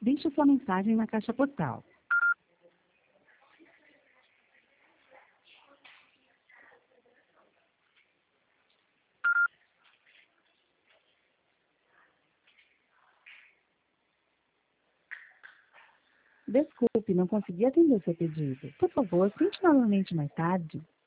Deixe sua mensagem na caixa postal. Desculpe, não consegui atender o seu pedido. Por favor, tente novamente mais tarde.